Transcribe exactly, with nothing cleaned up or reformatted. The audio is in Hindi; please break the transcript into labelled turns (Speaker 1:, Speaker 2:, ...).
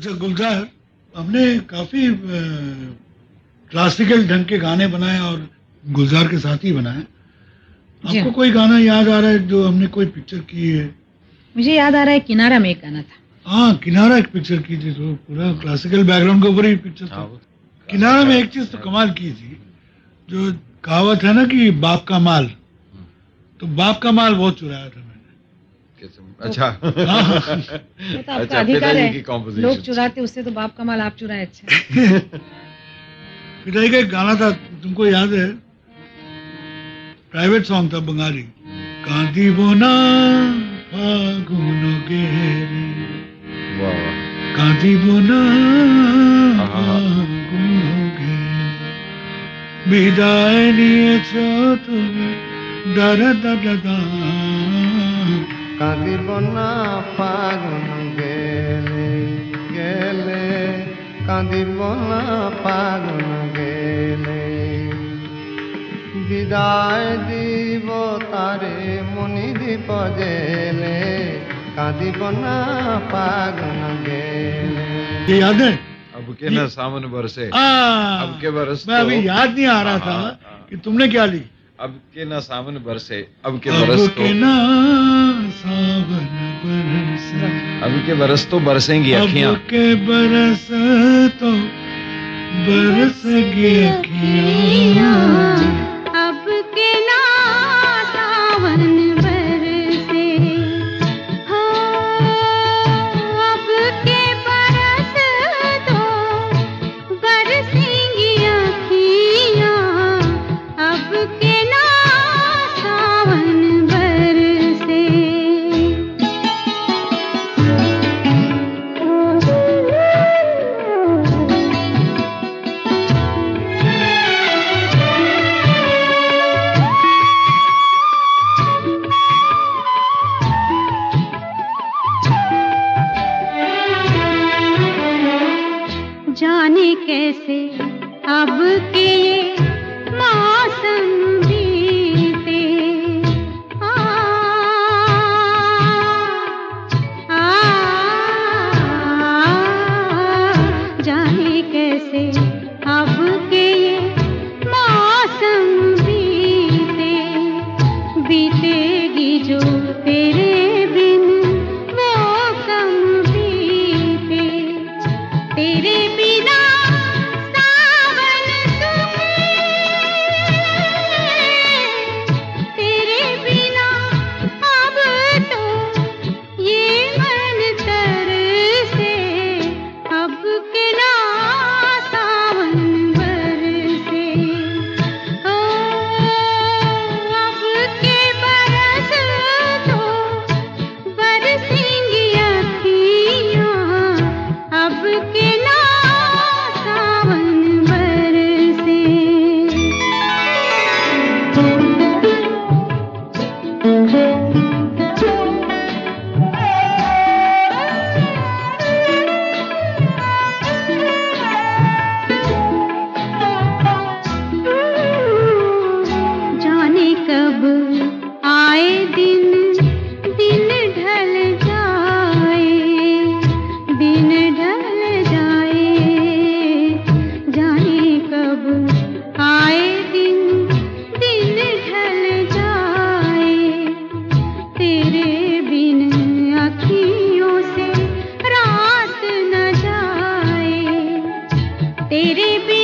Speaker 1: अच्छा गुलजार, हमने काफी क्लासिकल ढंग के गाने बनाए और गुलजार के साथ ही बनाए। आपको कोई गाना याद आ रहा है जो हमने कोई पिक्चर की है?
Speaker 2: मुझे याद आ रहा है किनारा में एक गाना था।
Speaker 1: हाँ, किनारा एक पिक्चर की थी, तो पूरा क्लासिकल बैकग्राउंड के ऊपर ही पिक्चर था। किनारा में एक चीज तो कमाल की थी, जो कहावत है ना कि बाप का माल, तो बाप का माल बहुत चुराया था मैंने।
Speaker 3: अच्छा
Speaker 2: हाँ, हाँ। तो आपका अधिकार है, लोग चुराते, उससे तो बाप का माल आप चुराए। अच्छा
Speaker 1: पिताई का एक गाना था, तुमको याद है? प्राइवेट सॉन्ग था बंगाली, कांदी बोना फागुनो गेरे, कांदी बोना फागुनो गेरे, বিদায় নিয়েছো তুমি দাদা দাদা দা,
Speaker 4: কাঁদিব না ফাগুন গেলে গেলে, কাঁদিব না ফাগুন গেলে, বিদায় দিব তারে মনি দীপ জেলে, কাঁদিব না ফাগুন গেলে।
Speaker 1: ये याद है?
Speaker 3: अब के ना सावन बरसे,
Speaker 1: हाँ,
Speaker 3: अब के बरस
Speaker 1: मैं अभी
Speaker 3: तो,
Speaker 1: याद नहीं आ रहा था कि तुमने क्या ली।
Speaker 3: अब के ना सावन बरसे, अब के बरस तो,
Speaker 1: के ना सावन बरसे,
Speaker 3: अब के बरस तो बरसेंगी अखियां,
Speaker 1: अब के बरस तो बरसेंगी अखियां,
Speaker 5: अब के ना सावन बरसे, हो अब के बरस तो बरसेंगी अखियां, अब के ना सावन बरसे। जाने कैसे अब के ये मौसम बीते, आ, आ, जाने कैसे अब के ये मौसम बीते, बीतेगी जो तेरे बिन वो कम बीते, तेरे बिना सावन सूखे, तेरे बिना अब तो ये मन तरसे, अब के ना सावन बरसे, ओ अब के बरस तो बरसेंगी अखियां, अब के ना सावन बरसे। जाने कब आए दिन, दिन ढल जाए, दिन ढल जाए, जाने कब आए दिन, दिन ढल जाए, तेरे बिन अखियों से रात न जाए, तेरे बिन